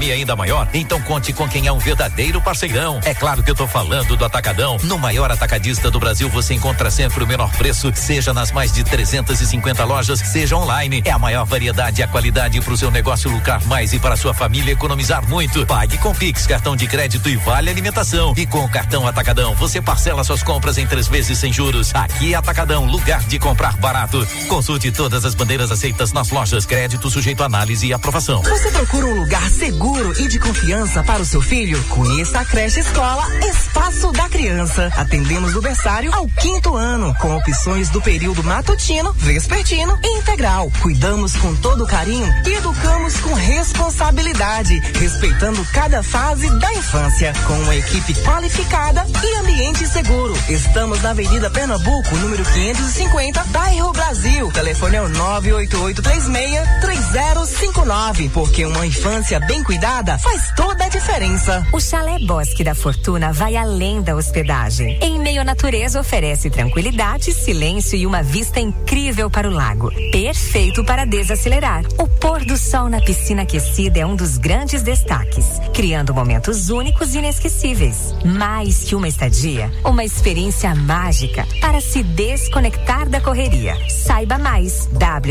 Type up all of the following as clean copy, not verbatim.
economia ainda maior? Então conte com quem é um verdadeiro parceirão. É claro que eu tô falando do Atacadão. No maior atacadista do Brasil, você encontra sempre o menor preço, seja nas mais de 350 lojas, seja online. É a maior variedade e a qualidade para o seu negócio lucrar mais e para a sua família economizar muito. Pague com Pix, cartão de crédito e vale alimentação. E com o cartão Atacadão, você parcela suas compras em 3 vezes sem juros. Aqui é Atacadão, lugar de comprar barato. Consulte todas as bandeiras aceitas nas lojas. Crédito sujeito a análise e aprovação. Você procura um lugar seguro e de confiança para o seu filho? Conheça a creche escola Espaço da Criança. Atendemos do berçário ao 5º ano, com opções do período matutino, vespertino e integral. Cuidamos com todo carinho e educamos com responsabilidade, respeitando cada fase da infância, com uma equipe qualificada e ambiente seguro. Estamos na Avenida Pernambuco, número 550, bairro Brasil. Telefone é o 98836-3059, porque uma infância bem cuidada faz toda a diferença. O Chalé Bosque da Fortuna vai além da hospedagem. Em meio à natureza, oferece tranquilidade, silêncio e uma vista incrível para o lago. Perfeito para desacelerar. O pôr do sol na piscina aquecida é um dos grandes destaques, criando momentos únicos e inesquecíveis. Mais que uma estadia, uma experiência mágica para se desconectar da correria. Saiba mais,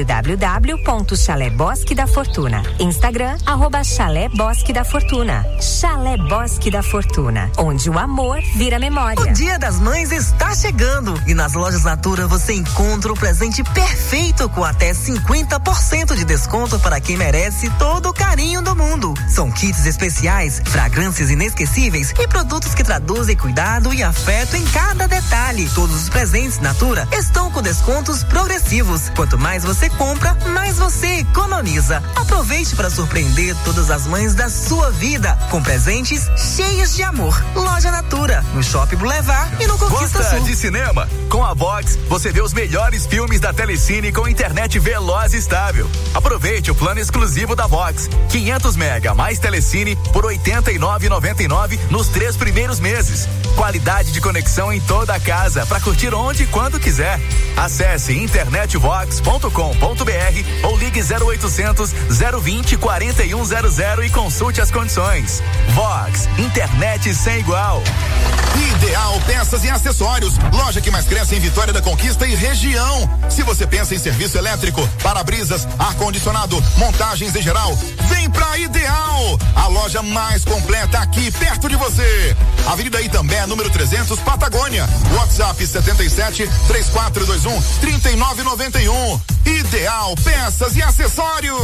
www.Chalé Bosque da Fortuna. Instagram, @Chalé Bosque da Fortuna. Chalé Bosque da Fortuna, onde o amor vira memória. O Dia das Mães está chegando e nas lojas Natura você encontra o presente perfeito com até 50% de desconto para quem merece todo o carinho do mundo. São kits especiais, fragrâncias inesquecíveis e produtos que traduzem cuidado e afeto em cada detalhe. Todos os presentes Natura estão com descontos progressivos. Quanto mais você compra, mais você economiza. Aproveite para surpreender todas as mães da sua vida com presentes cheios de amor. Loja Natura, no Shopping Boulevard e no Conquista Sul. Gosta de cinema? Com a Vox, você vê os melhores filmes da Telecine com internet veloz e estável. Aproveite o plano exclusivo da Vox, 500 mega mais Telecine por R$ 89,99 nos 3 primeiros meses. Qualidade de conexão em toda a casa para curtir onde e quando quiser. Acesse internetvox.com.br ou ligue 0800 020 4100 e consulte as condições. Vox, internet sem igual. Ideal Peças e Acessórios, loja que mais cresce em Vitória da Conquista e região. Se você pensa em serviço elétrico, para-brisas, ar-condicionado, montagens em geral, vem pra Ideal, a loja mais completa aqui perto de você. Avenida Itambé, número 300, Patagônia. WhatsApp 77 3421 3991. Ideal Peças e Acessórios.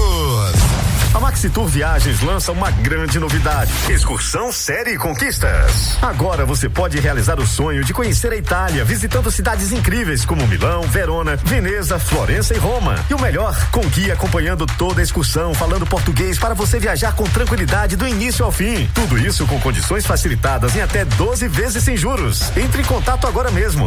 A Maxitour Viagens lança uma grande novidade: excursão Série Conquistas. Agora você pode realizar o sonho de conhecer a Itália, visitando cidades incríveis como Milão, Verona, Veneza, Florença e Roma. E o melhor, com guia acompanhando toda a excursão, falando português para você viajar com tranquilidade do início ao fim. Tudo isso com condições facilitadas em até 12 vezes sem juros. Entre em contato agora mesmo,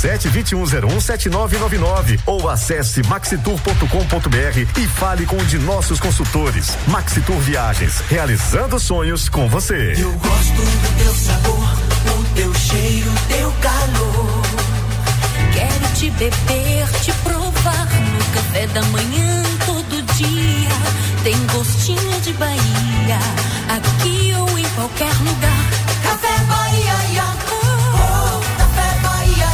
77-2101-7999 ou acesse maxitour.com.br e fale com um de nossos consultores. Maxitour Viagens, realizando sonhos com você. Eu gosto do teu sabor, o teu cheiro, teu calor. Quero te beber, te provar no café da manhã todo dia. Tem gostinho de Bahia, aqui ou em qualquer lugar. Café Bahia, oh, Café Bahia,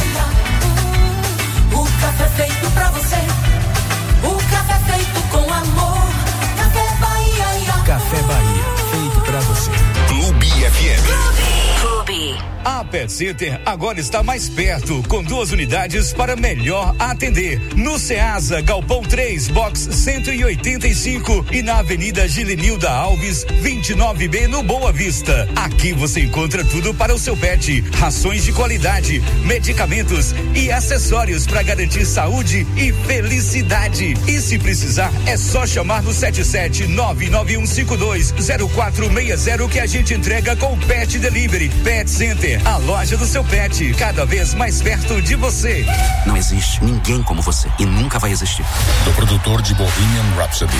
o café feito pra você, o café feito com amor. Café Bahia, Café Bahia, feito pra você. Clube FM. Clube. A Pet Center agora está mais perto, com 2 unidades para melhor atender. No Ceasa, Galpão 3, Box 185 e na Avenida Gilenilda Alves, 29B, no Boa Vista. Aqui você encontra tudo para o seu pet: rações de qualidade, medicamentos e acessórios para garantir saúde e felicidade. E se precisar, é só chamar no 77991520460 que a gente entrega com Pet Delivery. Pet Center, a loja do seu pet, cada vez mais perto de você. Não existe ninguém como você e nunca vai existir. Do produtor de Bohemian Rhapsody.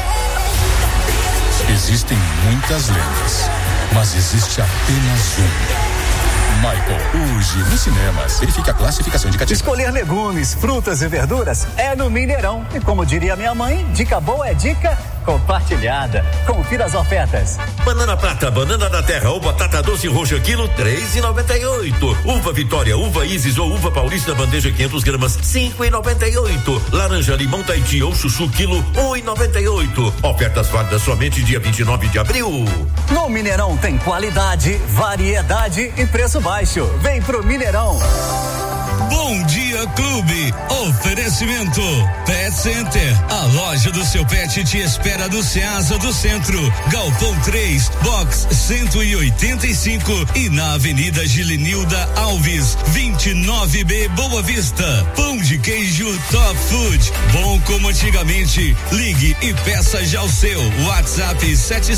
Existem muitas lendas, mas existe apenas um. Michael, hoje nos cinemas. Verifique a classificação indicativa. Escolher legumes, frutas e verduras é no Mineirão. E como diria minha mãe, dica boa é dica compartilhada. Confira as ofertas. Banana prata, banana da terra ou batata doce roxa quilo, R$3,98. Uva Vitória, uva Isis ou uva Paulista bandeja 500 gramas, R$5,98. Laranja limão Tahiti ou chuchu quilo, R$1,98. Ofertas válidas somente dia 29 de abril. No Mineirão tem qualidade, variedade e preço baixo. Vem pro Mineirão. Bom Dia Clube, oferecimento Pet Center, a loja do seu pet te espera do Ceasa do Centro, Galpão 3, Box 185 e na Avenida Gilenilda Alves, 29B Boa Vista. Pão de queijo Top Food, bom como antigamente. Ligue e peça já o seu. WhatsApp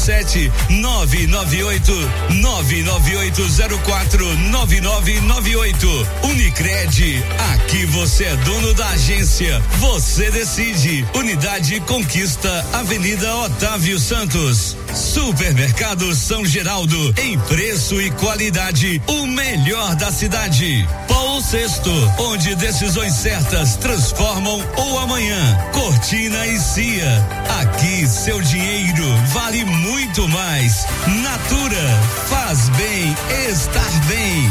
77998049998. Unicred, aqui você é dono da agência, você decide. Unidade Conquista, Avenida Otávio Santos. Supermercado São Geraldo, em preço e qualidade, o melhor da cidade. Paulo VI, onde decisões certas transformam o amanhã. Cortina e Cia, aqui seu dinheiro vale muito mais. Natura, faz bem estar bem.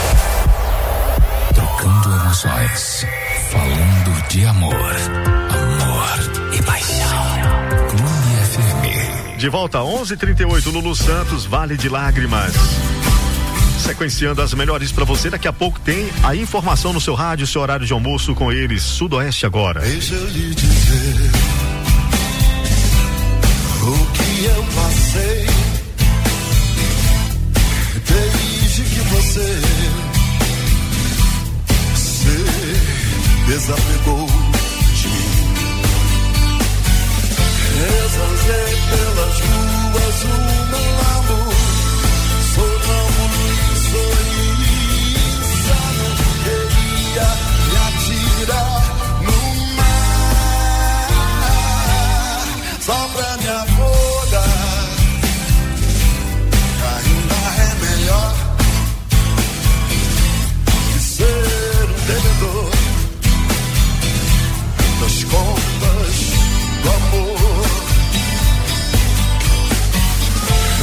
Trocando emoções, falando de amor, amor e paixão. Clube FM. De volta 11:38, Lulu Santos, Vale de Lágrimas. Sequenciando as melhores pra você, daqui a pouco tem a informação no seu rádio, seu horário de almoço com eles, Sudoeste agora. Deixa eu lhe dizer o que eu passei desde que você desapegou de mim. Exaltei pelas ruas o meu amor, sorramo e sorriso, não queria me atirar no mar, só pra me afogar. Ainda é melhor que ser um devedor das contas do amor.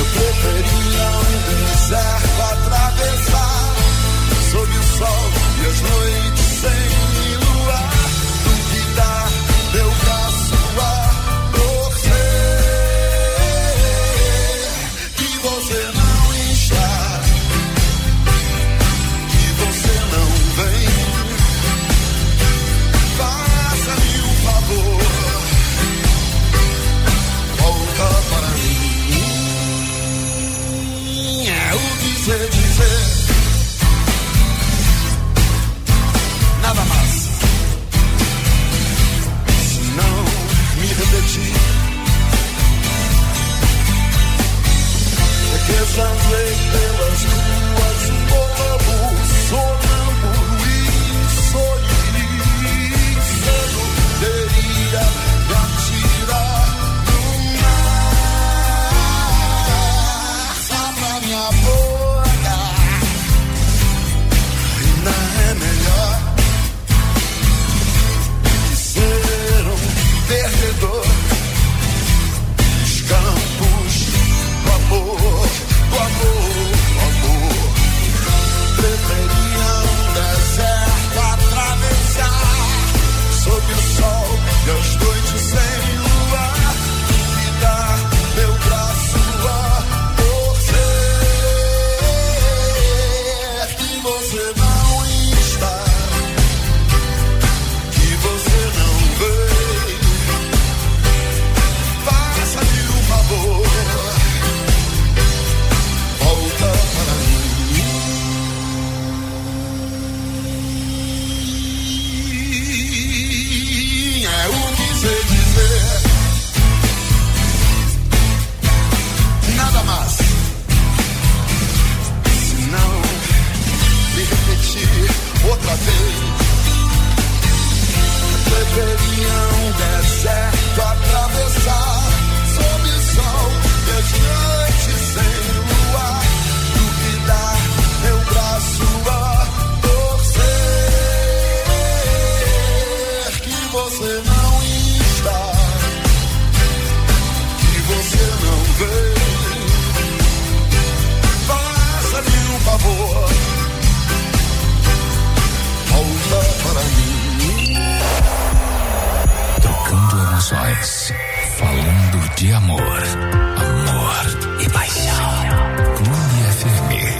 corações. Falando de amor, amor e paixão. Clube FM.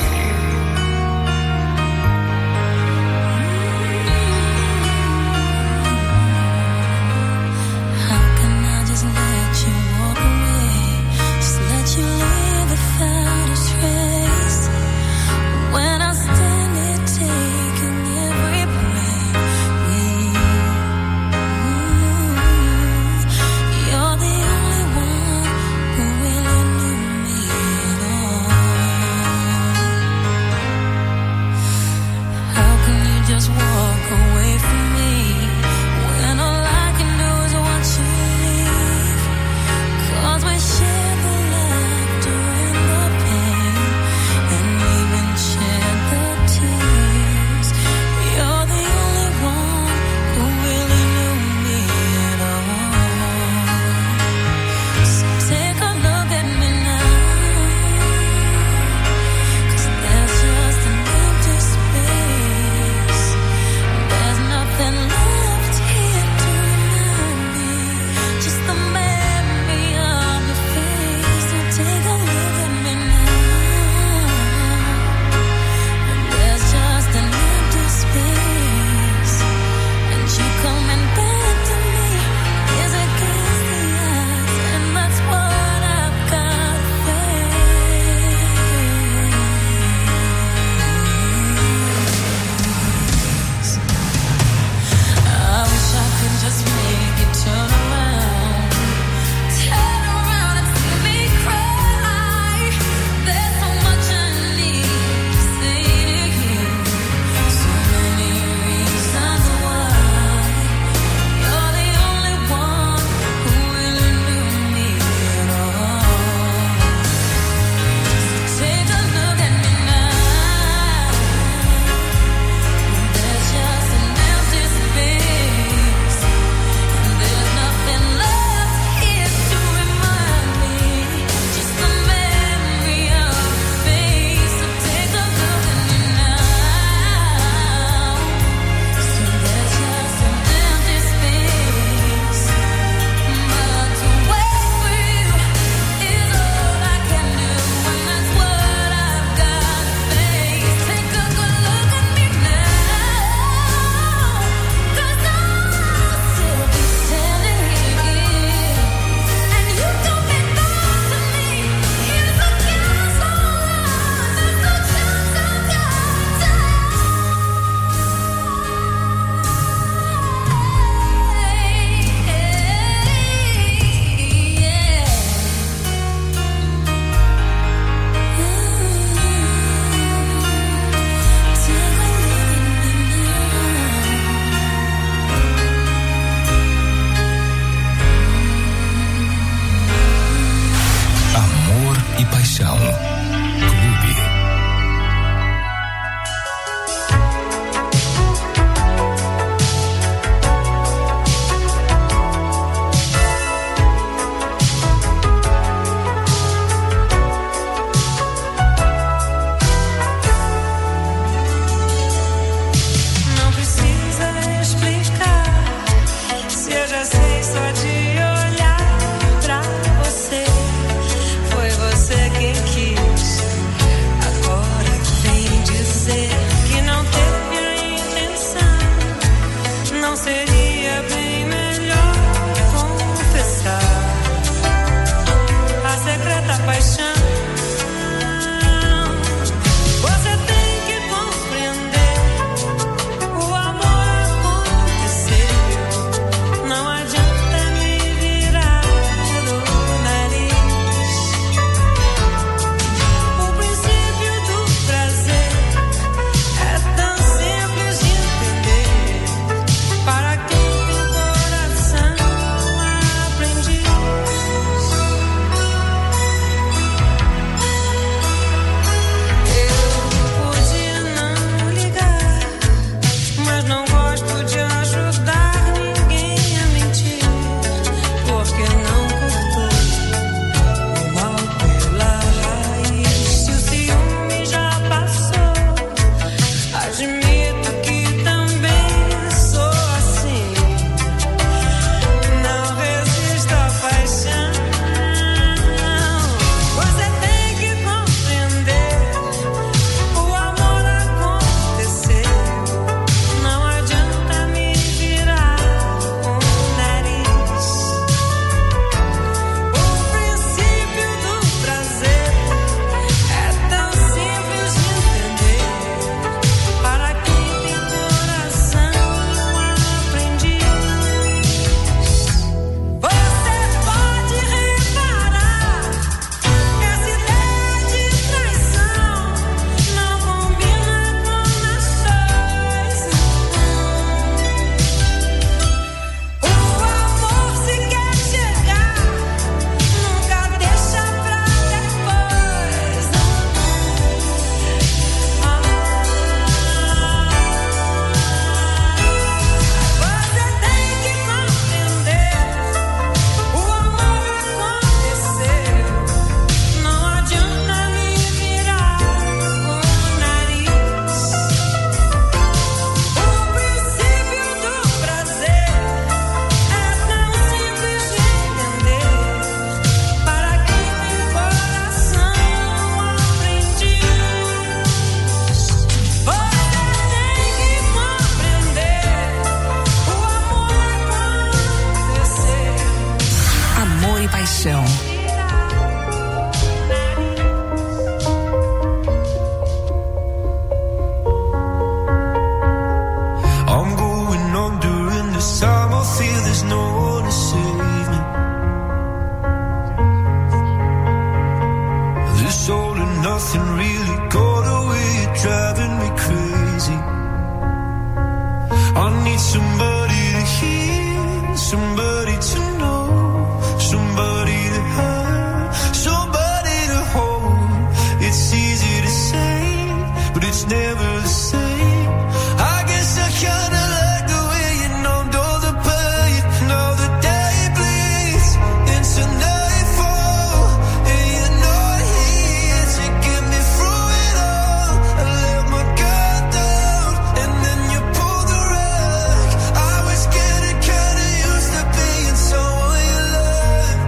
it's never the same. I guess I kinda like the way you numbed all the pain. Now the day bleeds into nightfall, and you're not here to get me through it all. I let my guard down, and then you pulled the rug. I was getting kinda used to being someone you loved.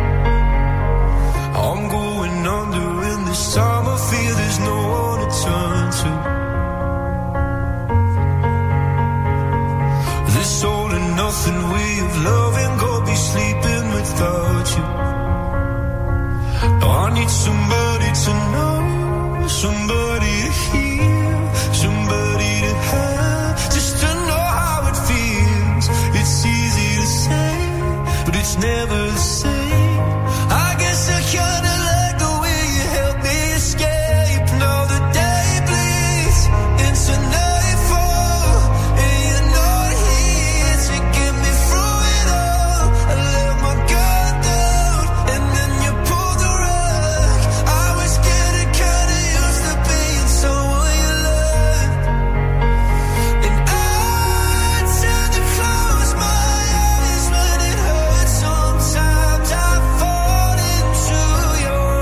I'm going under, and this time I feel there's no one to turn to. This all and nothing way of loving, go be sleeping without you. Now I need somebody to know, somebody to hear, somebody to have, just to know how it feels. It's easy to say, but it's never the same. I guess I kinda like the way you help me escape. Now the day bleeds into nightfall, and you're not here to get me through it all. I let my guard down, and then you pulled the rug. I was getting kinda used to being someone you loved. And I tend to close my eyes when it hurts. Sometimes I fall into your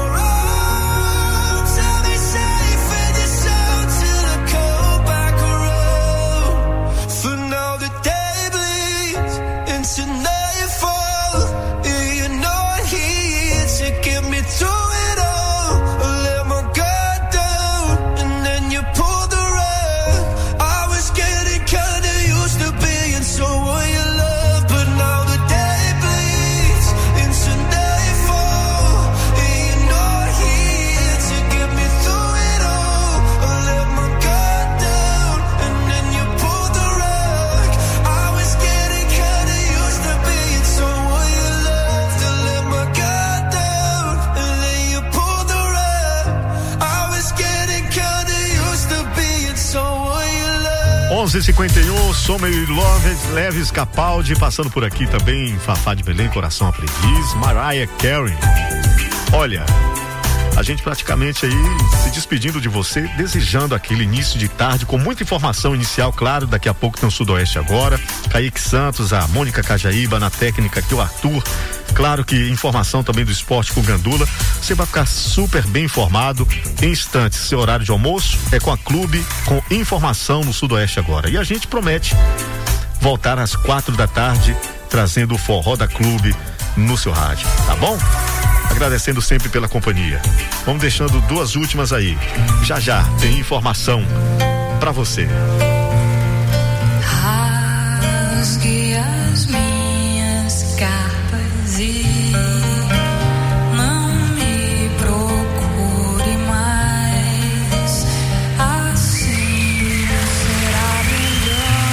arms. I'll be safe with your sound till I come back around. For now the day bleeds into nightfall, and you're not here to get me through it all. I let my guard down, and then you pulled the rug. I was getting kinda used to being someone you love, but now the day bleeds into nightfall, and you're not here to get me through it all. I let my guard down, and then you pulled the rug. I was getting kinda used to being someone you loved. I let my guard down, and then you pulled the rug. I was getting kinda used to being someone you loved. 11:51, Som e Leves Capaldi passando por aqui também, Fafá de Belém, Coração Aprendiz, Mariah Carey. Olha, a gente praticamente aí se despedindo de você, desejando aquele início de tarde com muita informação inicial, claro, daqui a pouco tem o Sudoeste agora, Kaique Santos, a Mônica Cajaíba, na técnica aqui o Arthur, claro que informação também do esporte com o Gandula, você vai ficar super bem informado em instantes. Seu horário de almoço é com a Clube, com informação no Sudoeste agora, e a gente promete voltar às 4 da tarde trazendo o Forró da Clube no seu rádio, tá bom? Agradecendo sempre pela companhia. Vamos deixando duas últimas aí. Já já tem informação pra você. Rasgue as minhas capas e não me procure mais. Assim será melhor.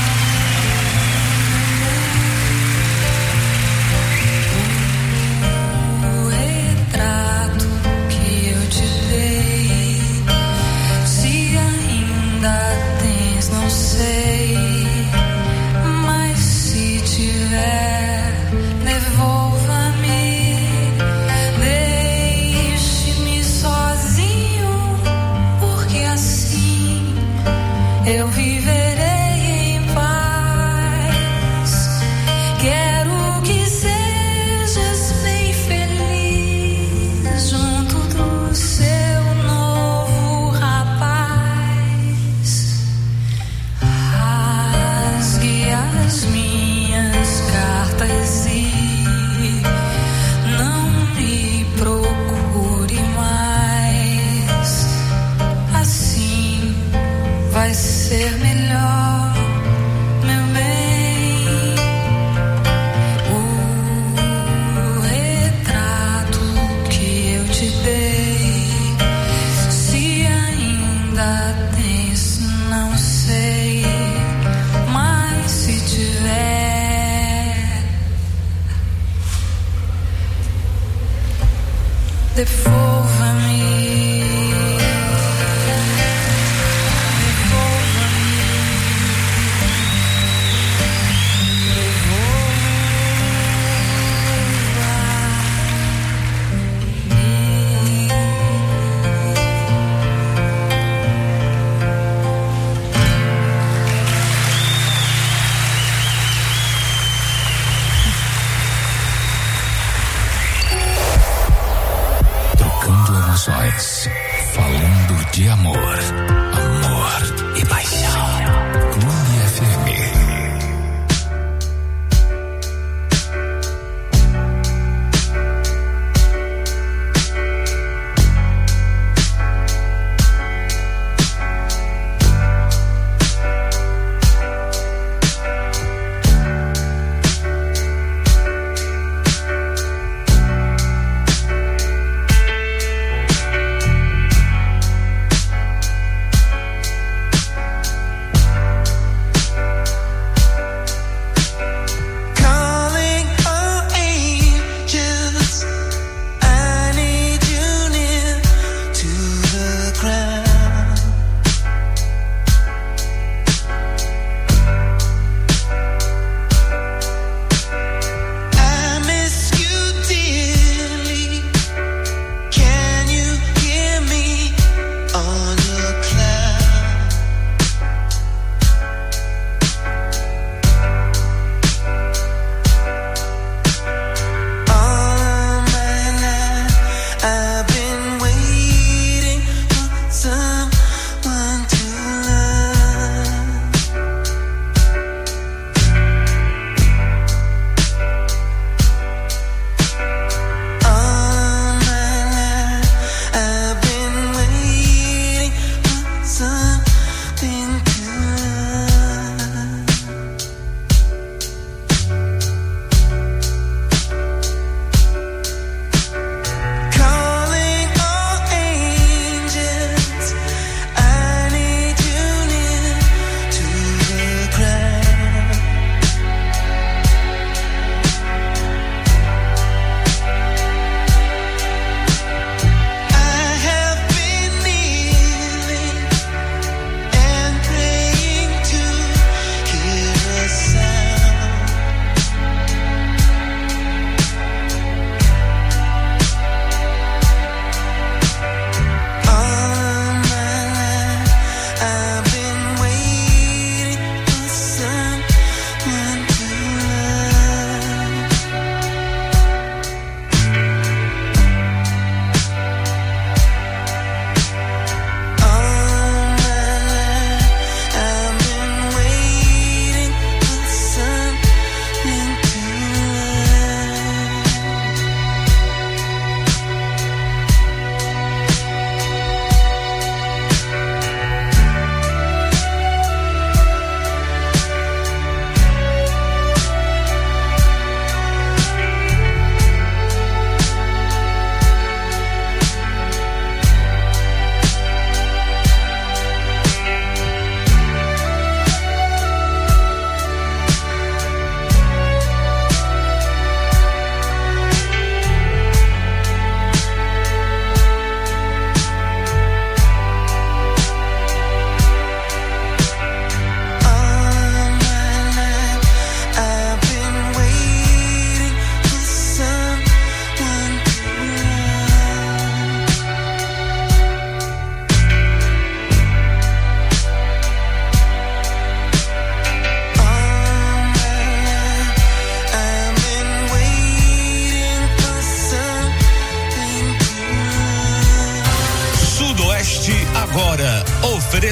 O retrato que eu te dei, se ainda tens, não sei, mas se tiver, devolva-me, deixe-me sozinho, porque assim eu viverei em paz. Quero que sejas bem feliz junto do seu novo rapaz. Rasgue as minhas cartas e não me procure mais. Assim vai ser melhor, meu bem. O retrato que eu te dei, se ainda tens, não sei, mas se tiver, devolva-me.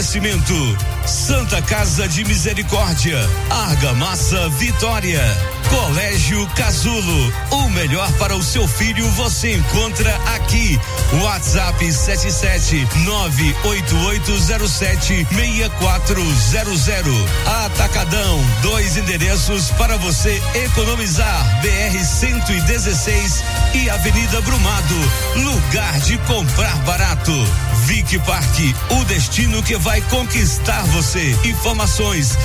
Oferecimento Santa Casa de Misericórdia, Argamassa Vitória, Colégio Casulo, o melhor para o seu filho você encontra aqui. WhatsApp 77988076400. Atacadão, 2 endereços para você economizar: BR-116 e Avenida Brumado. Lugar de comprar barato. Vic Parque, o destino que vai conquistar você. Informações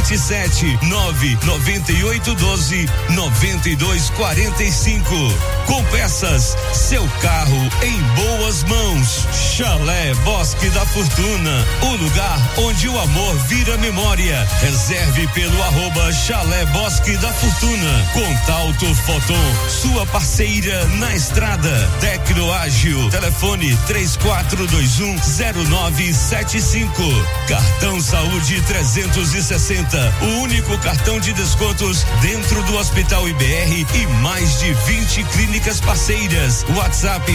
77998129245. Com peças, seu carro em boas mãos. Chalé Bosque da Fortuna, o lugar onde o amor vira memória. Reserve pelo @Chalé Bosque da Fortuna. Contato Foton, sua parceira na estrada. Tecnoágil, telefone 34210975. Cartão Saúde 360, o único cartão de descontos dentro do Hospital IBR e mais de 20 clínicas parceiras. WhatsApp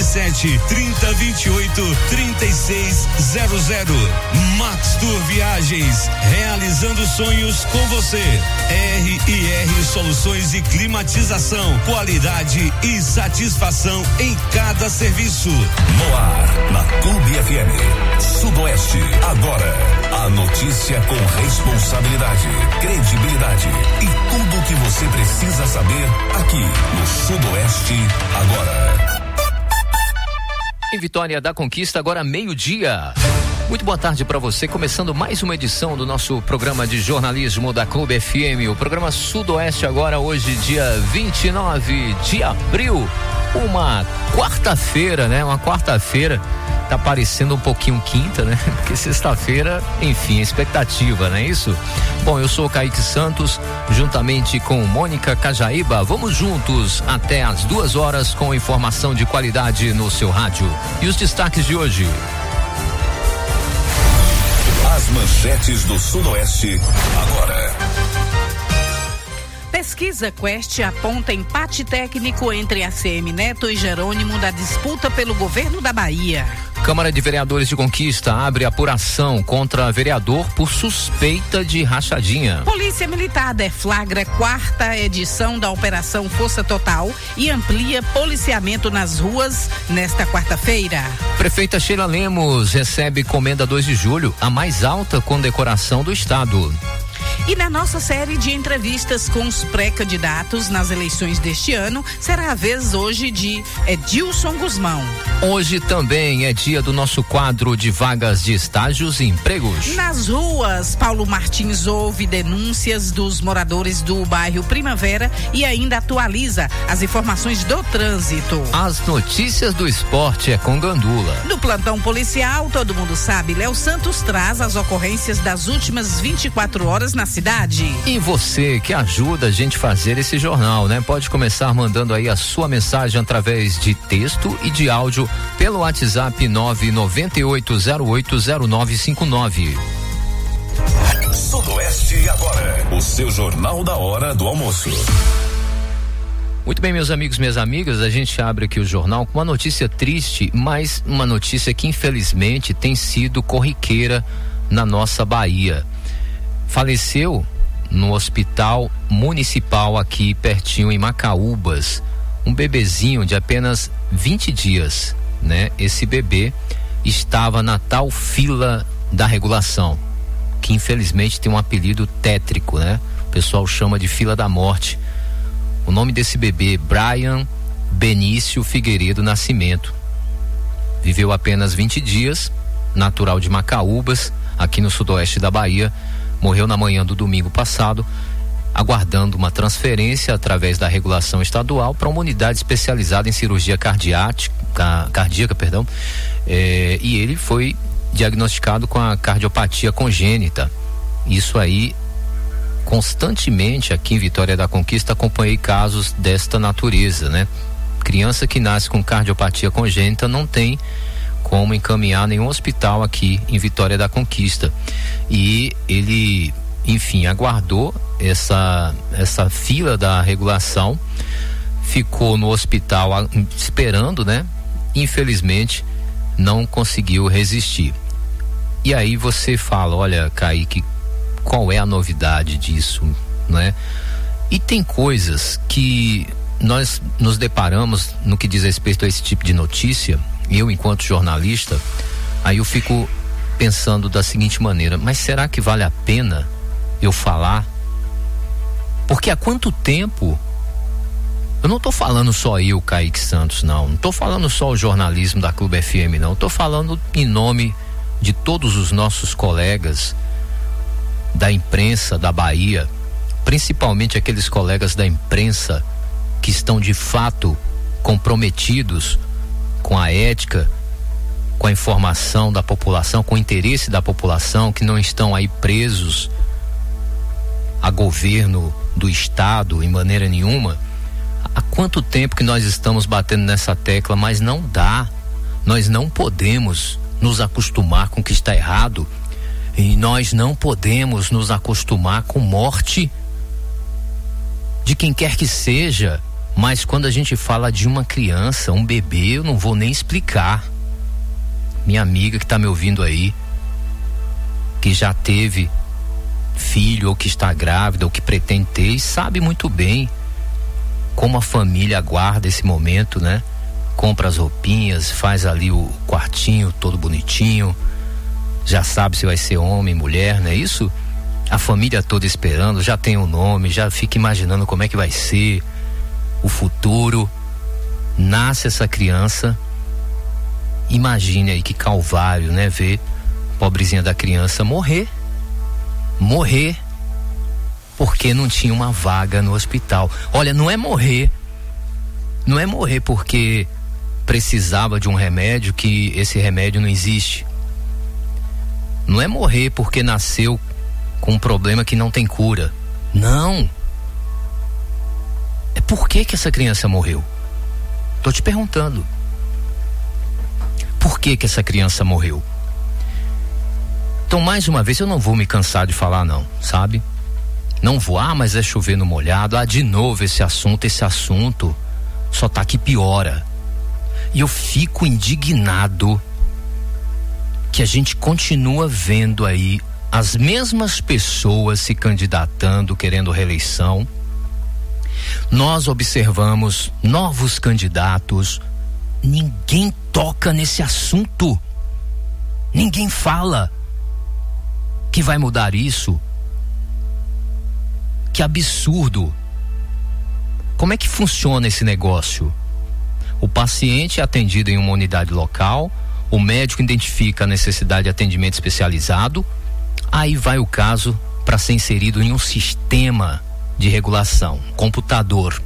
7730283600. Max Tour Viagens, realizando sonhos com você. R&R Soluções e Climatização, qualidade e satisfação em cada serviço. No ar, na Clube FM, Sudoeste, agora, a notícia com responsabilidade, credibilidade e tudo o que você precisa saber aqui no Sudoeste agora. Em Vitória da Conquista, agora meio-dia. Muito boa tarde para você, começando mais uma edição do nosso programa de jornalismo da Clube FM, o programa Sudoeste agora, hoje dia 29 de abril, uma quarta-feira, né? Uma quarta-feira, tá parecendo um pouquinho quinta, né? Porque sexta-feira, enfim, expectativa, não é isso? Bom, eu sou o Kaique Santos, juntamente com Mônica Cajaíba, vamos juntos até às 2 horas com informação de qualidade no seu rádio. E os destaques de hoje? As manchetes do Sudoeste agora. Pesquisa Quest aponta empate técnico entre ACM Neto e Jerônimo da disputa pelo governo da Bahia. Câmara de Vereadores de Conquista abre apuração contra vereador por suspeita de rachadinha. Polícia Militar deflagra 4ª edição da Operação Força Total e amplia policiamento nas ruas nesta quarta-feira. Prefeita Sheila Lemos recebe Comenda 2 de Julho, a mais alta condecoração do estado. E na nossa série de entrevistas com os pré-candidatos nas eleições deste ano, será a vez hoje de Edilson Guzmão. Hoje também é dia do nosso quadro de vagas de estágios e empregos. Nas ruas, Paulo Martins ouve denúncias dos moradores do bairro Primavera e ainda atualiza as informações do trânsito. As notícias do esporte é com Gandula. No plantão policial, todo mundo sabe, Léo Santos traz as ocorrências das últimas 24 horas na cidade. E você que ajuda a gente a fazer esse jornal, né? Pode começar mandando aí a sua mensagem através de texto e de áudio pelo WhatsApp 998080959. Sudoeste agora, o seu jornal da hora do almoço. Muito bem, meus amigos, minhas amigas, a gente abre aqui o jornal com uma notícia triste, mas uma notícia que infelizmente tem sido corriqueira na nossa Bahia. Faleceu no hospital municipal aqui pertinho em Macaúbas, um bebezinho de apenas 20 dias, né? Esse bebê estava na tal fila da regulação, que infelizmente tem um apelido tétrico, né? O pessoal chama de fila da morte. O nome desse bebê, Brian Benício Figueiredo Nascimento. Viveu apenas 20 dias, natural de Macaúbas, aqui no sudoeste da Bahia. Morreu na manhã do domingo passado, aguardando uma transferência através da regulação estadual para uma unidade especializada em cirurgia cardíaca, e ele foi diagnosticado com a cardiopatia congênita. Isso aí, constantemente aqui em Vitória da Conquista, acompanhei casos desta natureza, né? Criança que nasce com cardiopatia congênita não tem como encaminhar nenhum hospital aqui em Vitória da Conquista. E ele, enfim, aguardou essa fila da regulação, ficou no hospital esperando, né? Infelizmente, não conseguiu resistir. E aí você fala, olha, Kaique, qual é a novidade disso, né? E tem coisas que nós nos deparamos no que diz respeito a esse tipo de notícia, eu enquanto jornalista, aí eu fico pensando da seguinte maneira, mas será que vale a pena eu falar? Porque há quanto tempo, eu não tô falando só eu, Kaique Santos, não tô falando só o jornalismo da Clube FM, não, tô falando em nome de todos os nossos colegas da imprensa da Bahia, principalmente aqueles colegas da imprensa que estão de fato comprometidos com a ética, com a informação da população, com o interesse da população, que não estão aí presos a governo do estado em maneira nenhuma. Há quanto tempo que nós estamos batendo nessa tecla, mas não dá, nós não podemos nos acostumar com o que está errado e nós não podemos nos acostumar com morte de quem quer que seja. Mas quando a gente fala de uma criança, um bebê, eu não vou nem explicar. Minha amiga que está me ouvindo aí, que já teve filho ou que está grávida ou que pretende ter, e sabe muito bem como a família aguarda esse momento, né? Compra as roupinhas, faz ali o quartinho todo bonitinho, já sabe se vai ser homem, mulher, não é isso? A família toda esperando, já tem um nome, já fica imaginando como é que vai ser o futuro. Nasce essa criança, imagine aí que calvário, né? Ver a pobrezinha da criança morrer porque não tinha uma vaga no hospital. Olha, não é morrer porque precisava de um remédio que esse remédio não existe. Não é morrer porque nasceu com um problema que não tem cura. Não. É por que essa criança morreu? Tô te perguntando. Por que essa criança morreu? Então, mais uma vez, eu não vou me cansar de falar não, sabe? Não vou, mas é chover no molhado, de novo esse assunto só tá que piora. E eu fico indignado que a gente continua vendo aí as mesmas pessoas se candidatando, querendo reeleição. Nós observamos novos candidatos, ninguém toca nesse assunto, ninguém fala que vai mudar isso. Que absurdo. Como é que funciona esse negócio? O paciente é atendido em uma unidade local, o médico identifica a necessidade de atendimento especializado, aí vai o caso para ser inserido em um sistema de regulação, computador.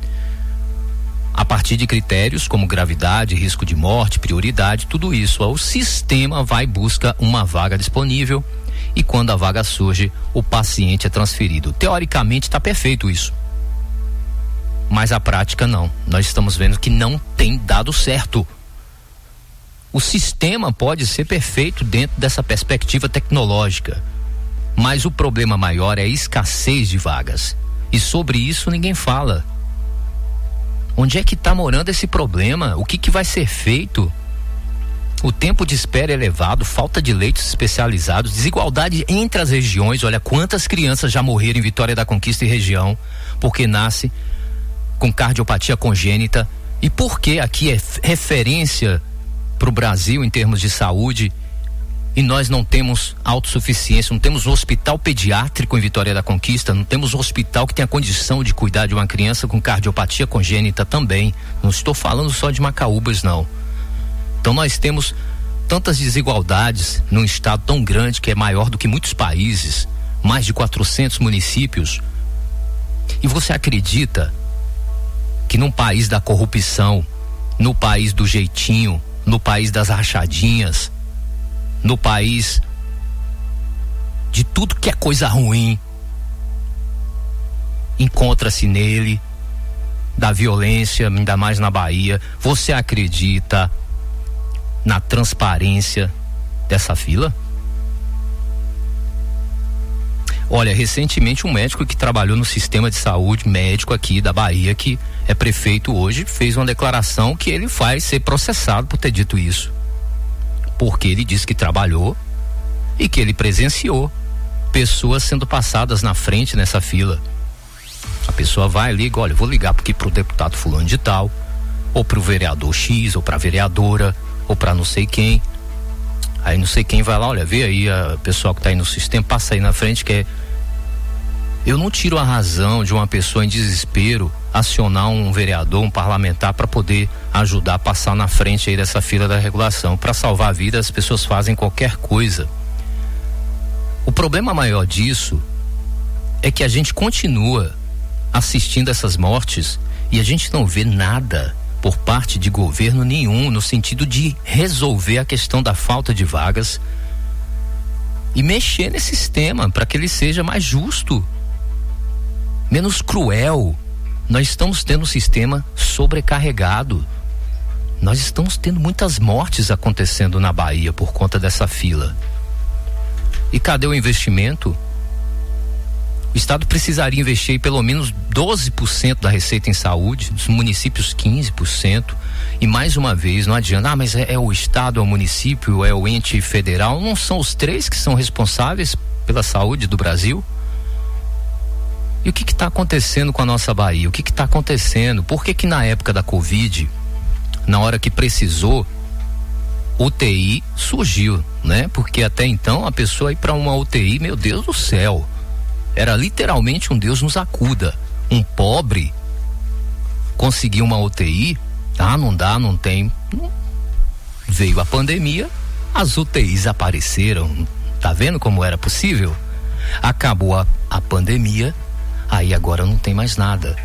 A partir de critérios como gravidade, risco de morte, prioridade, tudo isso, o sistema vai e busca uma vaga disponível. E quando a vaga surge, o paciente é transferido. Teoricamente está perfeito isso, mas a prática não. Nós estamos vendo que não tem dado certo. O sistema pode ser perfeito dentro dessa perspectiva tecnológica, mas o problema maior é a escassez de vagas, e sobre isso ninguém fala. Onde é que está morando esse problema? O que vai ser feito? O tempo de espera é elevado, falta de leitos especializados, desigualdade entre as regiões. Olha quantas crianças já morreram em Vitória da Conquista e região porque nasce com cardiopatia congênita, e porque aqui é referência para o Brasil em termos de saúde e nós não temos autossuficiência, não temos um hospital pediátrico em Vitória da Conquista, não temos um hospital que tenha condição de cuidar de uma criança com cardiopatia congênita também. Não estou falando só de Macaúbas, não. Então nós temos tantas desigualdades num estado tão grande, que é maior do que muitos países, mais de 400 municípios. E você acredita que num país da corrupção, no país do jeitinho, no país das rachadinhas, no país de tudo que é coisa ruim, encontra-se nele, da violência, ainda mais na Bahia, você acredita na transparência dessa fila? Olha, recentemente um médico que trabalhou no sistema de saúde, médico aqui da Bahia, que é prefeito hoje, fez uma declaração que ele vai ser processado por ter dito isso, porque ele disse que trabalhou e que ele presenciou pessoas sendo passadas na frente nessa fila. A pessoa vai e liga, olha, vou ligar aqui pro deputado fulano de tal, ou pro vereador X, ou pra vereadora, ou pra não sei quem. Aí não sei quem vai lá, olha, vê aí a pessoal que tá aí no sistema, passa aí na frente, que é... Eu não tiro a razão de uma pessoa em desespero acionar um vereador, um parlamentar para poder ajudar a passar na frente aí dessa fila da regulação. Para salvar a vida, as pessoas fazem qualquer coisa. O problema maior disso é que a gente continua assistindo essas mortes e a gente não vê nada por parte de governo nenhum no sentido de resolver a questão da falta de vagas e mexer nesse sistema para que ele seja mais justo, menos cruel. Nós estamos tendo um sistema sobrecarregado. Nós estamos tendo muitas mortes acontecendo na Bahia por conta dessa fila. E cadê o investimento? O Estado precisaria investir pelo menos 12% da receita em saúde, os municípios 15%. E mais uma vez, não adianta, mas é o Estado, é o município, é o ente federal. Não são os três que são responsáveis pela saúde do Brasil? E o que está acontecendo com a nossa Bahia? O que está acontecendo? Por que na época da Covid, na hora que precisou, UTI surgiu, né? Porque até então a pessoa ir para uma UTI, meu Deus do céu, era literalmente um Deus nos acuda. Um pobre conseguir uma UTI, não dá, não tem. Veio a pandemia, as UTIs apareceram. Tá vendo como era possível? Acabou a pandemia, aí agora não tem mais nada.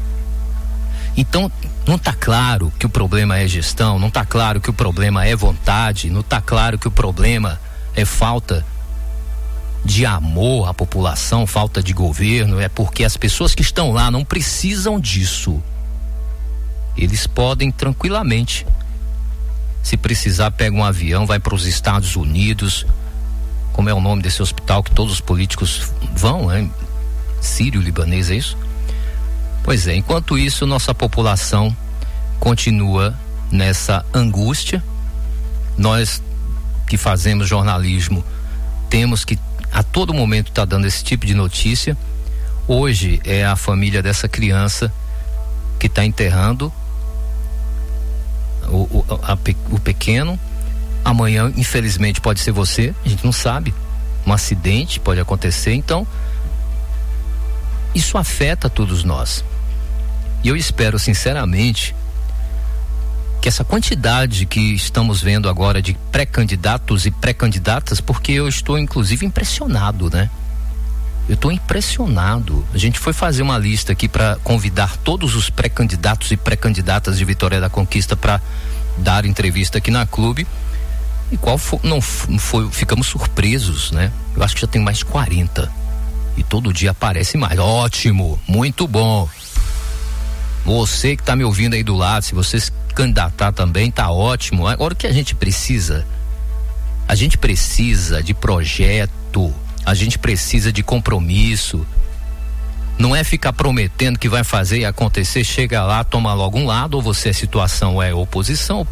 Então, não tá claro que o problema é gestão, não tá claro que o problema é vontade, não tá claro que o problema é falta de amor à população, falta de governo. É porque as pessoas que estão lá não precisam disso. Eles podem tranquilamente, se precisar, pega um avião, vai para os Estados Unidos. Como é o nome desse hospital que todos os políticos vão, né? Sírio-libanês, é isso? Pois é, enquanto isso, nossa população continua nessa angústia. Nós que fazemos jornalismo temos que a todo momento estar dando esse tipo de notícia. Hoje é a família dessa criança que está enterrando o pequeno. Amanhã, infelizmente, pode ser você, a gente não sabe. Um acidente pode acontecer, então isso afeta todos nós. E eu espero sinceramente que essa quantidade que estamos vendo agora de pré-candidatos e pré-candidatas, porque eu estou inclusive impressionado, né? Eu estou impressionado. A gente foi fazer uma lista aqui para convidar todos os pré-candidatos e pré-candidatas de Vitória da Conquista para dar entrevista aqui na Clube. E ficamos surpresos, né? Eu acho que já tem mais de 40. E todo dia aparece mais. Ótimo, muito bom. Você que tá me ouvindo aí do lado, se você se candidatar também, tá ótimo. Agora o que a gente precisa? A gente precisa de projeto, a gente precisa de compromisso. Não é ficar prometendo que vai fazer e acontecer, chega lá, toma logo um lado, ou você, a situação é oposição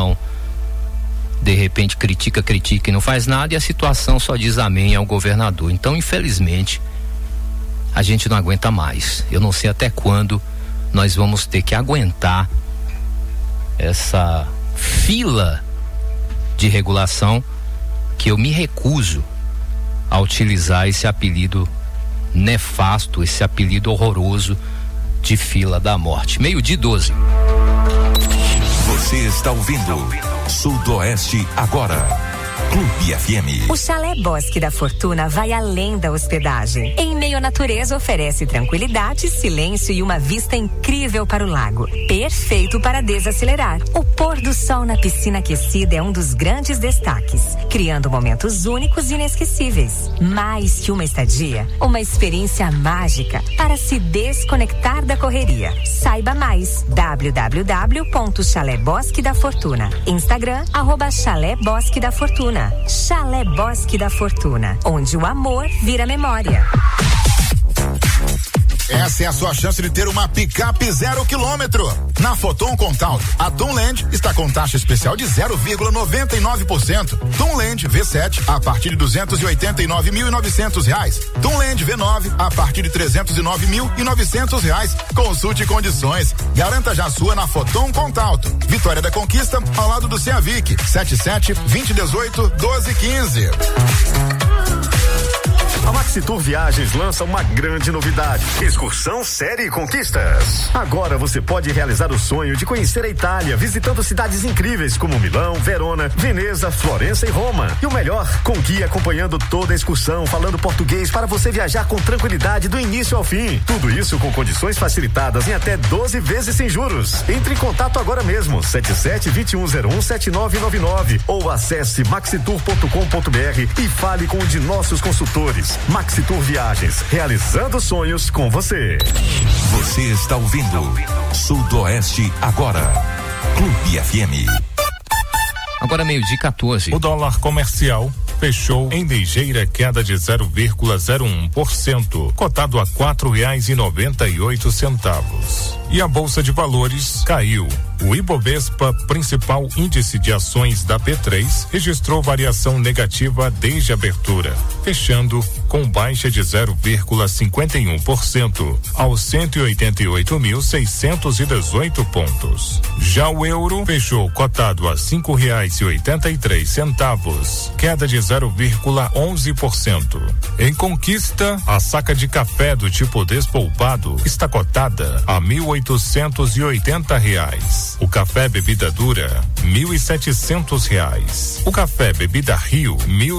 de repente critica e não faz nada, e a situação só diz amém ao governador. Então, infelizmente, a gente não aguenta mais. Eu não sei até quando nós vamos ter que aguentar essa fila de regulação, que eu me recuso a utilizar esse apelido nefasto, esse apelido horroroso de fila da morte. 12:12. Você está ouvindo Sudoeste Agora. Clube FM. O Chalé Bosque da Fortuna vai além da hospedagem. Em meio à natureza, oferece tranquilidade, silêncio e uma vista incrível para o lago. Perfeito para desacelerar. O pôr do sol na piscina aquecida é um dos grandes destaques, criando momentos únicos e inesquecíveis. Mais que uma estadia, uma experiência mágica para se desconectar da correria. Saiba mais. www.Chalé Bosque da Fortuna. Instagram, @Chalé Bosque da Fortuna. Chalé Bosque da Fortuna, onde o amor vira memória. Essa é a sua chance de ter uma picape 0 km. Na Foton Contaut, a Tunland está com taxa especial de 0,99%. Tunland V7 a partir de R$289.900. Tunland V9 a partir de R$309.900. Consulte condições. Garanta já a sua na Foton Contaut. Vitória da Conquista, ao lado do Ceavic. 77-2018-1215. A Maxitur Viagens lança uma grande novidade: Excursão Série Conquistas. Agora você pode realizar o sonho de conhecer a Itália, visitando cidades incríveis como Milão, Verona, Veneza, Florença e Roma. E o melhor, com guia acompanhando toda a excursão, falando português para você viajar com tranquilidade do início ao fim. Tudo isso com condições facilitadas em até 12 vezes sem juros. Entre em contato agora mesmo, 77-2101-7999 ou acesse maxitur.com.br e fale com um de nossos consultores. Maxitur Viagens, realizando sonhos com você. Você está ouvindo Sudoeste agora. Clube FM. Agora 12:14. O dólar comercial fechou em ligeira queda de 0,01%, cotado a R$4,98. E a Bolsa de Valores caiu. O Ibovespa, principal índice de ações da B3, registrou variação negativa desde a abertura, fechando com baixa de 0,51% aos 188.618 pontos. Já o euro fechou cotado a R$5,83, queda de 0,11%. Em Conquista, a saca de café do tipo despolpado está cotada a R$1.880. O café bebida dura, R$1.700. O café bebida Rio,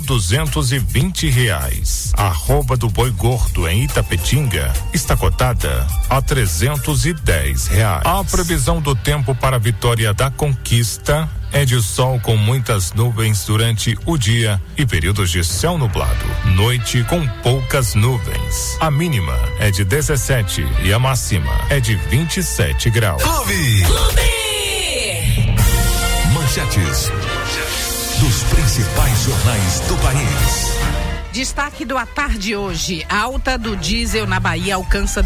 R$1.220. A arroba do boi gordo em Itapetinga está cotada a R$310. A previsão do tempo para a Vitória da Conquista é de sol com muitas nuvens durante o dia e períodos de céu nublado. Noite com poucas nuvens. A mínima é de 17 e a máxima é de 27 graus. Clube! Manchetes dos principais jornais do país. Destaque do À Tarde hoje: alta do diesel na Bahia alcança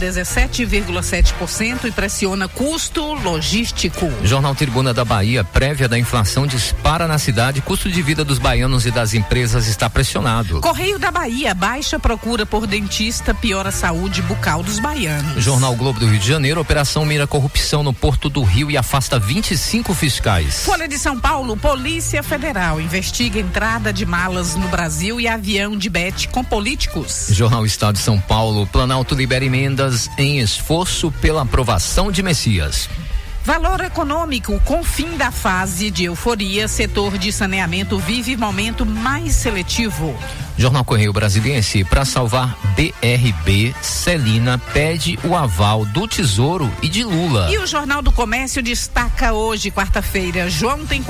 17,7% e pressiona custo logístico. Jornal Tribuna da Bahia: prévia da inflação dispara na cidade, custo de vida dos baianos e das empresas está pressionado. Correio da Bahia: baixa procura por dentista piora a saúde bucal dos baianos. Jornal Globo do Rio de Janeiro: operação mira corrupção no Porto do Rio e afasta 25 fiscais. Folha de São Paulo: Polícia Federal investiga entrada de malas no Brasil e avião de bet com políticos. Jornal Estado de São Paulo: Planalto libera emendas em esforço pela aprovação de Messias. Valor econômico: com fim da fase de euforia, setor de saneamento vive momento mais seletivo. Jornal Correio Brasiliense: para salvar BRB, Celina pede o aval do Tesouro e de Lula. E o Jornal do Comércio destaca hoje, quarta-feira: João tem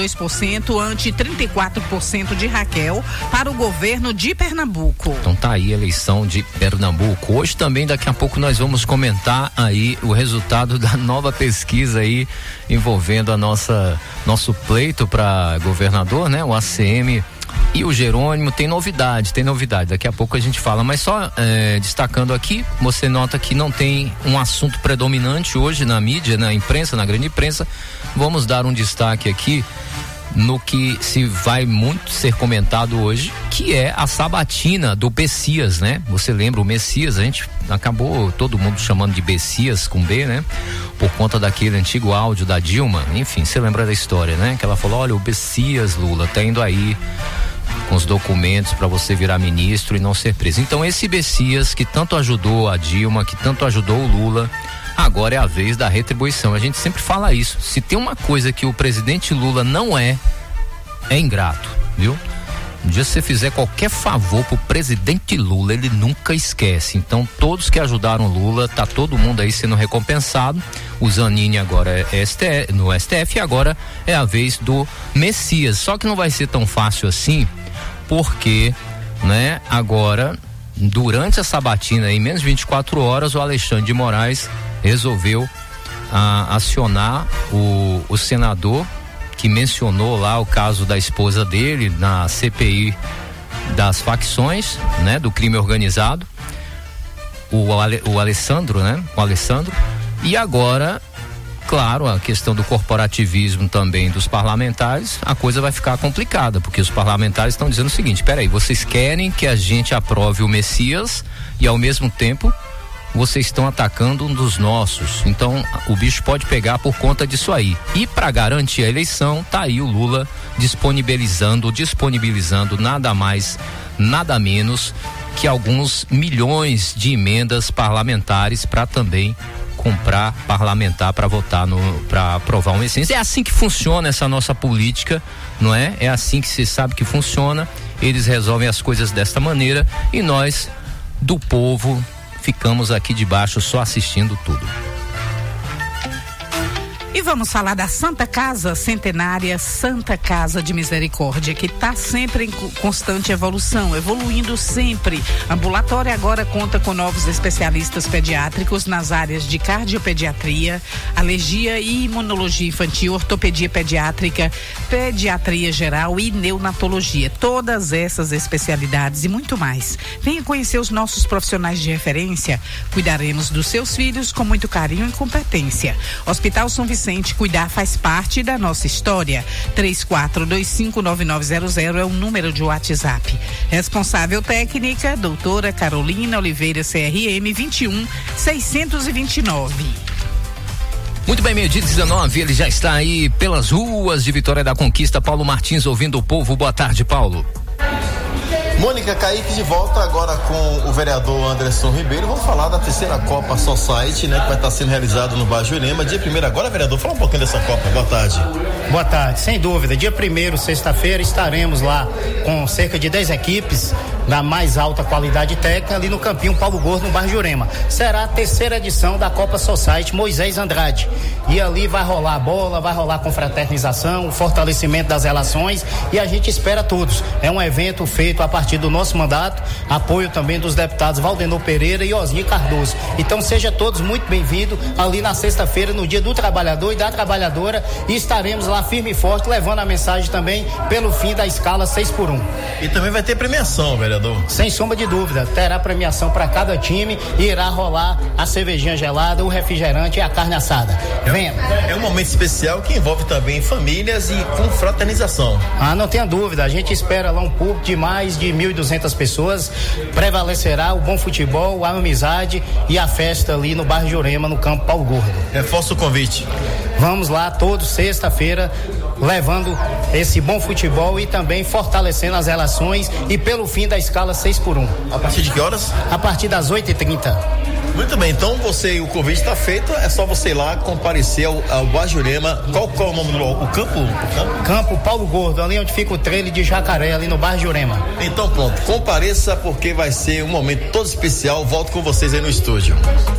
42% ante 34% de Raquel para o governo de Pernambuco. Então tá aí a eleição de Pernambuco. Hoje também, daqui a pouco, nós vamos comentar aí o resultado da nova pesquisa aí envolvendo nosso pleito para governador, né? O ACM e o Jerônimo. Tem novidade, daqui a pouco a gente fala, mas só destacando aqui, você nota que não tem um assunto predominante hoje na mídia, na imprensa, na grande imprensa. Vamos dar um destaque aqui no que se vai muito ser comentado hoje, que é a sabatina do Bessias, né? Você lembra o Messias? A gente acabou todo mundo chamando de Bessias com B, né? Por conta daquele antigo áudio da Dilma. Enfim, você lembra da história, né? Que ela falou: olha, o Bessias, Lula, tá indo aí com os documentos para você virar ministro e não ser preso. Então esse Bessias que tanto ajudou a Dilma, que tanto ajudou o Lula, agora é a vez da retribuição. A gente sempre fala isso. Se tem uma coisa que o presidente Lula não é ingrato, viu? Um dia você fizer qualquer favor pro presidente Lula, ele nunca esquece. Então todos que ajudaram Lula, tá todo mundo aí sendo recompensado. O Zanini agora é no STF e agora é a vez do Messias. Só que não vai ser tão fácil assim, porque, né, agora, durante a sabatina, em menos de 24 horas, o Alexandre de Moraes resolveu acionar o senador que mencionou lá o caso da esposa dele na CPI das facções, né, do crime organizado, o Alessandro, né? O Alessandro. E agora, claro, a questão do corporativismo também dos parlamentares, a coisa vai ficar complicada, porque os parlamentares estão dizendo o seguinte: peraí, vocês querem que a gente aprove o Messias e ao mesmo tempo vocês estão atacando um dos nossos. Então o bicho pode pegar por conta disso aí. E para garantir a eleição, tá aí o Lula disponibilizando nada mais, nada menos que alguns milhões de emendas parlamentares para também comprar parlamentar para votar para aprovar um Messias. É assim que funciona essa nossa política, não é? É assim que se sabe que funciona. Eles resolvem as coisas desta maneira e nós, do povo, ficamos aqui debaixo só assistindo tudo. E vamos falar da Santa Casa Centenária, Santa Casa de Misericórdia, que está sempre em constante evolução, evoluindo sempre. Ambulatório agora conta com novos especialistas pediátricos nas áreas de cardiopediatria, alergia e imunologia infantil, ortopedia pediátrica, pediatria geral e neonatologia. Todas essas especialidades e muito mais. Venha conhecer os nossos profissionais de referência. Cuidaremos dos seus filhos com muito carinho e competência. Hospital São Vicente, cuidar faz parte da nossa história. 34259900 é o número de WhatsApp. Responsável técnica, doutora Carolina Oliveira, CRM 21629. Muito bem, meio-dia 19, ele já está aí pelas ruas de Vitória da Conquista. Paulo Martins ouvindo o povo. Boa tarde, Paulo. Mônica, Kaique de volta agora com o vereador Anderson Ribeiro. Vamos falar da terceira Copa Society, né? Que vai estar sendo realizado no Bairro Jurema. Dia 1º agora, vereador, fala um pouquinho dessa Copa. Boa tarde. Boa tarde, sem dúvida. Dia 1º, sexta-feira, estaremos lá com cerca de 10 equipes da mais alta qualidade técnica ali no Campinho Paulo Gordo, no Bairro Jurema. Será a terceira edição da Copa Society Moisés Andrade. E ali vai rolar bola, vai rolar confraternização, fortalecimento das relações e a gente espera todos. É um evento feito a partir do nosso mandato, apoio também dos deputados Valdenor Pereira e Osni Cardoso. Então sejam todos muito bem-vindos ali na sexta-feira, no Dia do Trabalhador e da Trabalhadora, e estaremos lá firme e forte, levando a mensagem também pelo fim da escala 6x1. E também vai ter premiação, vereador? Sem sombra de dúvida, terá premiação para cada time e irá rolar a cervejinha gelada, o refrigerante e a carne assada. Venha. É um momento especial que envolve também famílias e confraternização. Não tenha dúvida, a gente espera lá um público de mais de 1.200 pessoas, prevalecerá o bom futebol, a amizade e a festa ali no Bairro Jurema, no Campo Paulo Gordo. Reforça o convite. Vamos lá todos, sexta-feira, levando esse bom futebol e também fortalecendo as relações e pelo fim da escala 6x1. A partir de que horas? A partir das 8h30. Muito bem, então o convite está feito, é só você ir lá comparecer ao Bairro Jurema. Qual é o nome do campo? Campo Paulo Gordo, ali onde fica o trailer de Jacaré, ali no Bairro Jurema. Então pronto, compareça porque vai ser um momento todo especial. Volto com vocês aí no estúdio.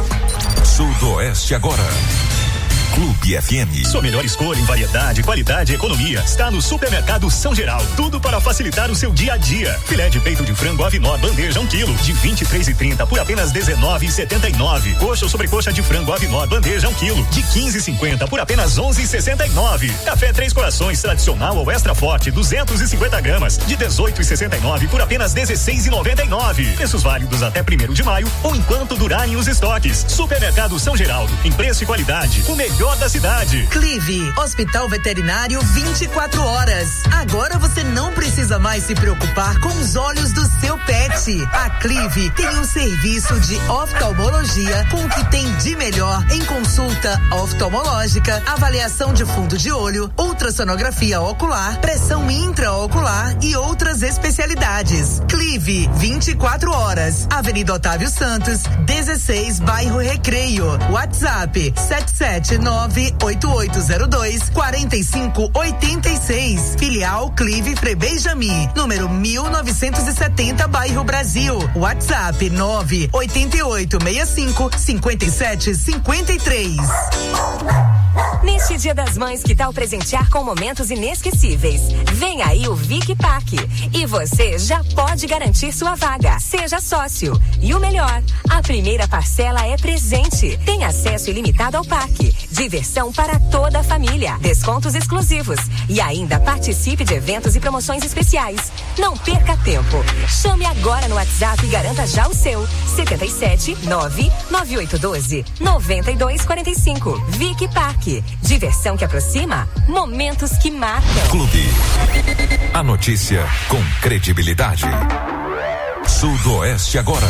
Sudoeste agora. Clube FM. Sua melhor escolha em variedade, qualidade e economia está no Supermercado São Geral. Tudo para facilitar o seu dia a dia. Filé de peito de frango Avinor, bandeja 1 quilo, de 23,30 por apenas 19,79. Coxa ou sobrecoxa de frango Avinor, bandeja 1 quilo, de 15,50 por apenas 11,69. Café Três Corações tradicional ou extra forte, 250 gramas, de 18,69 por apenas 16,99. Preços válidos até 1º de maio ou enquanto durarem os estoques. Supermercado São Geraldo, em preço e qualidade, o melhor da cidade. Clive, Hospital Veterinário 24 horas. Agora você não precisa mais se preocupar com os olhos do seu pet. A Clive tem um serviço de oftalmologia com o que tem de melhor em consulta oftalmológica, avaliação de fundo de olho, ultrassonografia ocular, pressão intraocular e outras especialidades. Clive, 24 horas. Avenida Otávio Santos, 16, Bairro Recreio. WhatsApp 7798802-4586. Filial Clive Frei-Benjamin, número 1970, Bairro Brasil. WhatsApp 98865-5753. Neste Dia das Mães, que tal presentear com momentos inesquecíveis? Vem aí o Vic Pack e você já pode garantir sua vaga. Seja sócio. E o melhor, a primeira parcela é presente. Tem acesso ilimitado ao pack Diversão para toda a família. Descontos exclusivos. E ainda participe de eventos e promoções especiais. Não perca tempo. Chame agora no WhatsApp e garanta já o seu. 77998129245. Vicky Parque. Diversão que aproxima, momentos que marcam. Clube. A notícia com credibilidade. Sudoeste agora.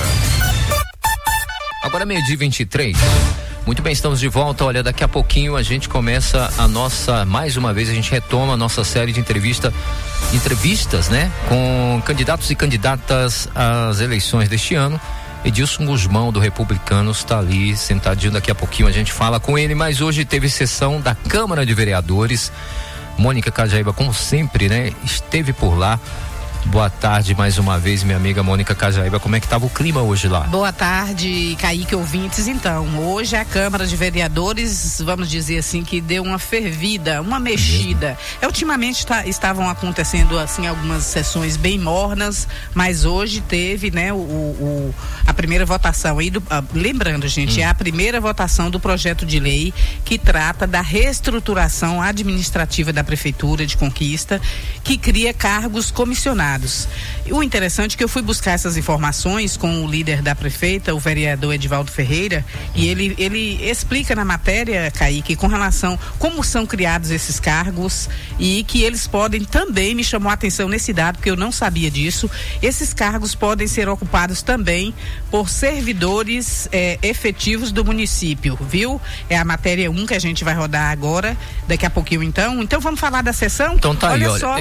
Agora 12:23. Muito bem, estamos de volta. Olha, daqui a pouquinho a gente começa mais uma vez a gente retoma a nossa série de entrevistas, né? Com candidatos e candidatas às eleições deste ano. Edilson Guzmão, do Republicanos, está ali sentadinho. Daqui a pouquinho a gente fala com ele, mas hoje teve sessão da Câmara de Vereadores. Mônica Cajaíba, como sempre, né? Esteve por lá. Boa tarde mais uma vez, minha amiga Mônica Cajaíba. Como é que estava o clima hoje lá? Boa tarde, Kaique, ouvintes. Então, hoje a Câmara de Vereadores, vamos dizer assim, que deu uma fervida, uma mexida. Ultimamente estavam acontecendo assim algumas sessões bem mornas, mas hoje teve, né, a primeira votação aí lembrando, gente, é a primeira votação do projeto de lei que trata da reestruturação administrativa da Prefeitura de Conquista, que cria cargos comissionados. O interessante é que eu fui buscar essas informações com o líder da prefeita, o vereador Edivaldo Ferreira, e ele explica na matéria, Kaique, com relação como são criados esses cargos e que eles podem também, me chamou a atenção nesse dado, porque eu não sabia disso, esses cargos podem ser ocupados também por servidores efetivos do município, viu? É a matéria 1 que a gente vai rodar agora, daqui a pouquinho então vamos falar da sessão? Então tá aí, olha,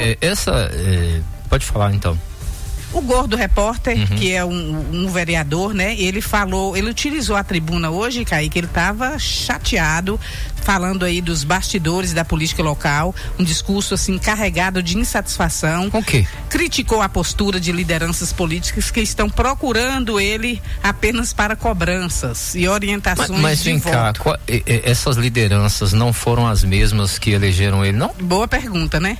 pode falar então. O Gordo Repórter, que é um vereador, né? Ele utilizou a tribuna hoje, Kaique, ele estava chateado, falando aí dos bastidores da política local, um discurso assim carregado de insatisfação. O quê? Criticou a postura de lideranças políticas que estão procurando ele apenas para cobranças e orientações mas de vem voto. Cá, essas lideranças não foram as mesmas que elegeram ele, não? Boa pergunta, né?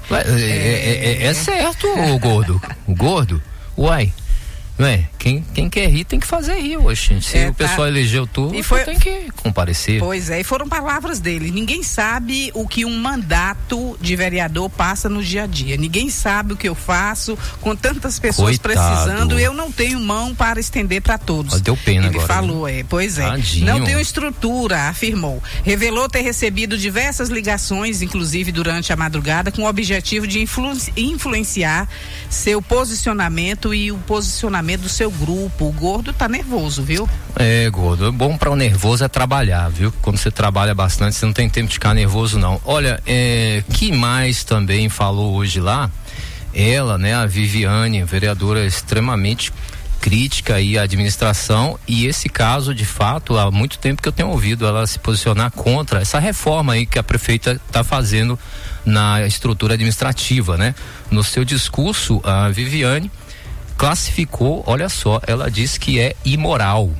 É certo, o Gordo. Uai, quem quer rir tem que fazer rir hoje. Se o pessoal elegeu tu, tem que comparecer. Pois é, e foram palavras dele. Ninguém sabe o que um mandato de vereador passa no dia a dia. Ninguém sabe o que eu faço com tantas pessoas precisando. Eu não tenho mão para estender para todos. Deu pena ele agora. Ele falou, pois é. Tadinho. Não tenho estrutura, afirmou. Revelou ter recebido diversas ligações, inclusive durante a madrugada, com o objetivo de influenciar seu posicionamento e o posicionamento do seu grupo. O Gordo tá nervoso, viu? Gordo, bom para o nervoso é trabalhar, viu? Quando você trabalha bastante, você não tem tempo de ficar nervoso, não. Olha, que mais também falou hoje lá? Ela, né, a Viviane, vereadora extremamente crítica aí à administração, e esse caso, de fato, há muito tempo que eu tenho ouvido ela se posicionar contra essa reforma aí que a prefeita está fazendo na estrutura administrativa, né? No seu discurso, a Viviane classificou, olha só, ela disse que é imoral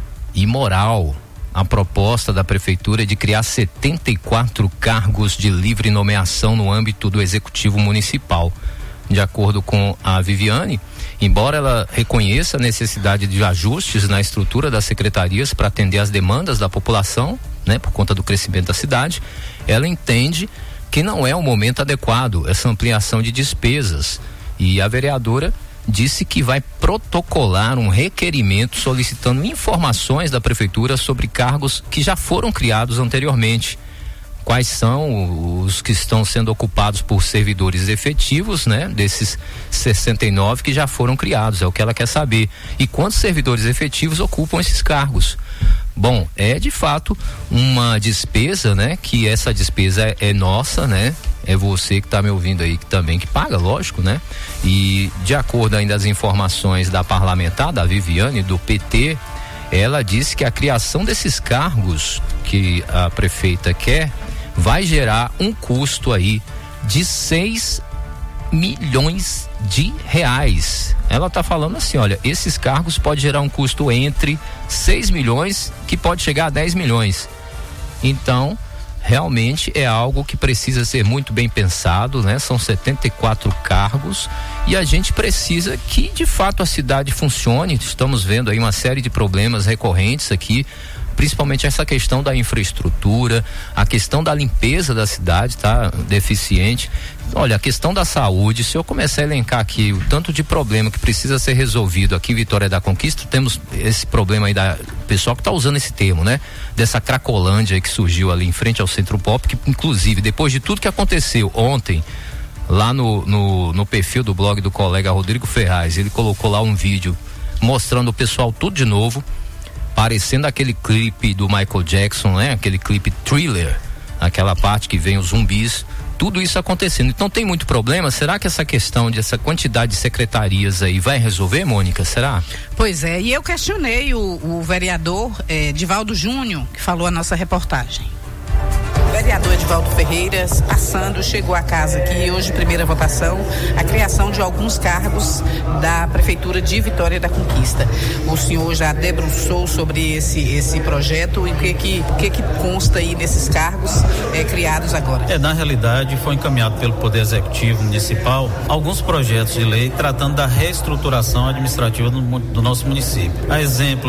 a proposta da prefeitura de criar 74 cargos de livre nomeação no âmbito do executivo municipal. De acordo com a Viviane, embora ela reconheça a necessidade de ajustes na estrutura das secretarias para atender às demandas da população, né, por conta do crescimento da cidade, ela entende que não é o momento adequado essa ampliação de despesas, e a vereadora disse que vai protocolar um requerimento solicitando informações da prefeitura sobre cargos que já foram criados anteriormente. Quais são os que estão sendo ocupados por servidores efetivos, né? Desses 69 que já foram criados, é o que ela quer saber. E quantos servidores efetivos ocupam esses cargos? Bom, é de fato uma despesa, né? Que essa despesa é nossa, né? É você que está me ouvindo aí que também que paga, lógico, né? E de acordo ainda as informações da parlamentar, da Viviane, do PT, ela disse que a criação desses cargos que a prefeita quer vai gerar um custo aí de 6 milhões de reais. Ela está falando assim, olha, esses cargos podem gerar um custo entre 6 milhões que pode chegar a 10 milhões. Então, realmente é algo que precisa ser muito bem pensado, né? São 74 cargos e a gente precisa que de fato a cidade funcione. Estamos vendo aí uma série de problemas recorrentes aqui principalmente essa questão da infraestrutura, a questão da limpeza da cidade tá deficiente. Olha, a questão da saúde, se eu começar a elencar aqui o tanto de problema que precisa ser resolvido aqui em Vitória da Conquista, temos esse problema aí da pessoal que está usando esse termo, né? Dessa Cracolândia que surgiu ali em frente ao Centro Pop, que inclusive depois de tudo que aconteceu ontem, lá no perfil do blog do colega Rodrigo Ferraz, ele colocou lá um vídeo mostrando o pessoal tudo de novo, parecendo aquele clipe do Michael Jackson, né? Aquele clipe Thriller, aquela parte que vem os zumbis, tudo isso acontecendo. Então tem muito problema. Será que essa questão dessa quantidade de secretarias aí vai resolver, Mônica? Será? Pois é, e eu questionei o vereador Divaldo Júnior, que falou a nossa reportagem. O vereador Edivaldo Ferreiras, passando, chegou à casa aqui, hoje primeira votação, a criação de alguns cargos da Prefeitura de Vitória da Conquista. O senhor já debruçou sobre esse projeto e o que consta aí nesses cargos criados agora? Na realidade, foi encaminhado pelo Poder Executivo Municipal alguns projetos de lei tratando da reestruturação administrativa do nosso município. A exemplo